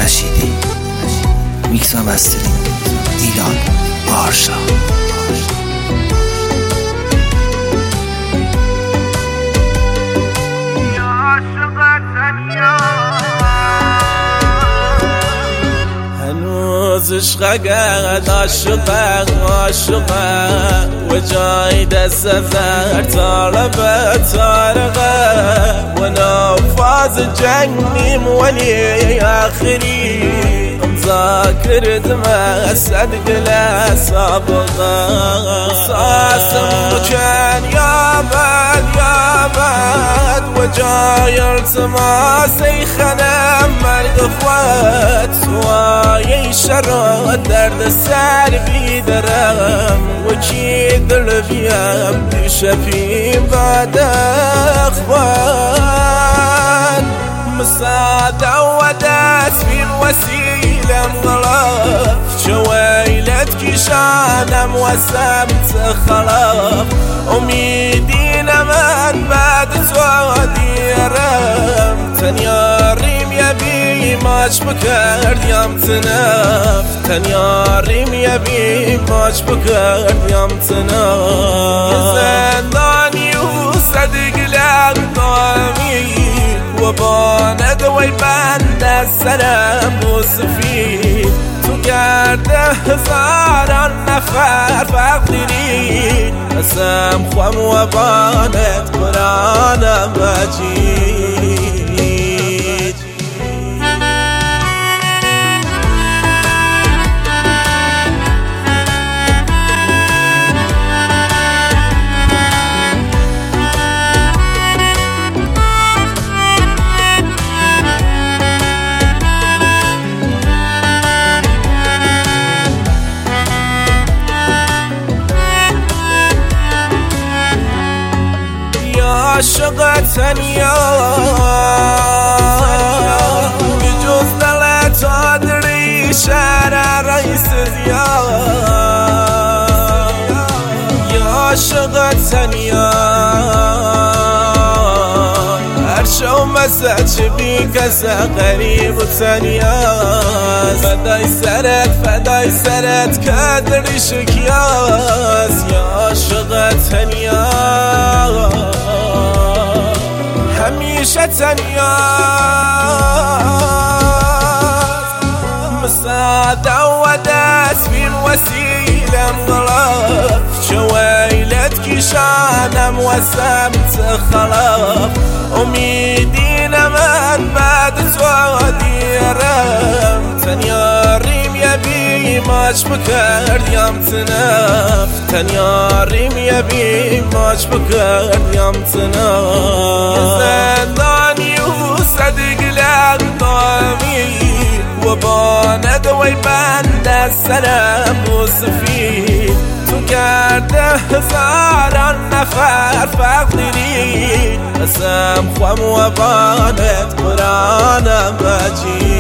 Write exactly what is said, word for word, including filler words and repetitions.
رشیدی. میکس و مسترینگ میلان پارسا. هنوز عشقك عاشقه عاشقه و جای دست زر طالبه طارقه وانا فاز جنیم ولی آخری مذاكر دماء صدق لا سابقه صاصم كان يا باد يا باد وجاي التماسي خنم مرد اخوات سواي شر درد سار بيدرم وجي قلبي ابدي شفي بعد اخوان مساعدة وداس في الوسيلة مغلف شويلتك شانم وسمت خلاف أميدينا من بعد سوادي رم تنياريم يبي ماش بكرد يام تنف تنياريم يبي ماش بكرد يام تنف زنداني وصدق لأقدامي وباند ويبند السلام وصفي تقرد هزار نفر فقدري اسم خوام وباند قرآن مجيد. عاشق تنیا بجوز لا تدري شارع رئيس زياد يا عاشق تنیا هرشو مسج بيك غريب وتنياس فداي سرت فداي سرت كدري شكياس يا عاشق تنیا همیشه تنیاست مساعدة وداس في الوسيلة مغلف شويلتك شانم وسمت خلاف أميدينا من بعد سوادي رم تنياريم يبي ماش بكرد يام تنف تنياريم يبي ماش بكرد يام تنف زنداني وصدق لأقدامي وباند ويبند السلام وصفي تقرد هزار نفر فقدري اسم خوام وباند قرآن مجيد.